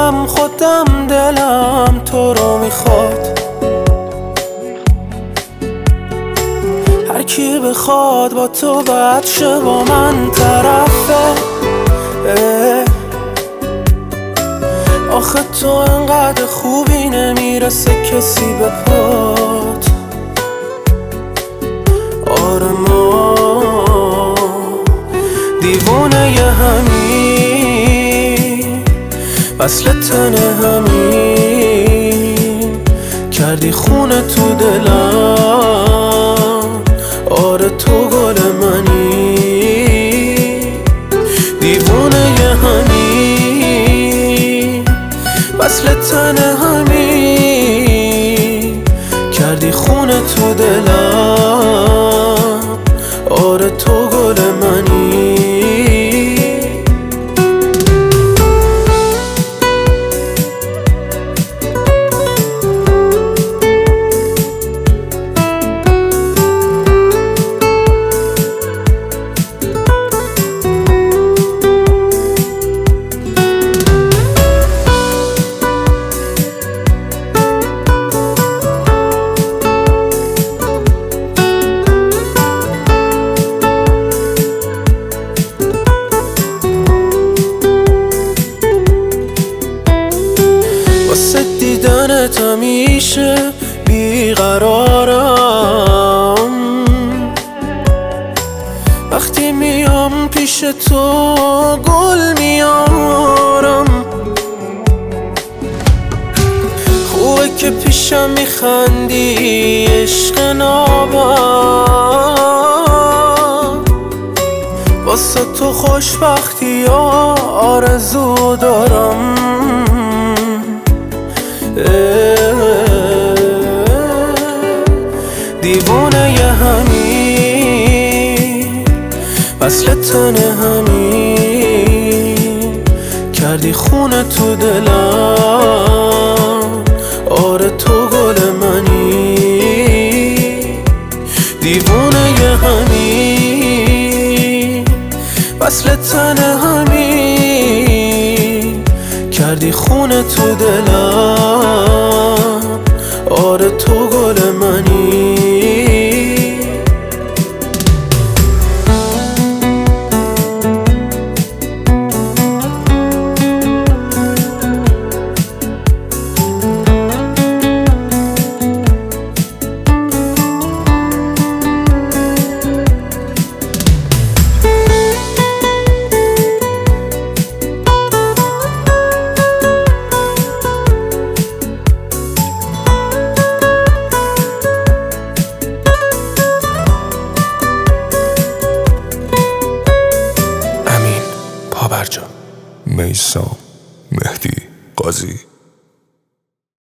خودم دلم تو رو میخواد. هر کی بخواد با تو بد شه با من طرفه. آخه تو انقدر خوبی نمیرسه کسی به پات. آره ما دیوونه ی همین، وصل تنه همین، کردی خونه تو دلم. آره تو گل منی، دیوونه ی همین، وصل تنه همین، کردی خونه تو دلم. آره تو گل منی. واسه دیدنت همیشه بیقرارم. وقتی میام پیش تو گل میارم. خوبه که پیشم میخندی عشق نابم. واسه تو خوشبختی آرزو دارم. دیوونه ی همین، وصل تنه همین، کردی خونه تو دلم. آره تو گل منی، دیوونه ی همین، وصل تنه همین، کردی خونه تو دلم. آره تو گل منی. میثم مهدی قاضی.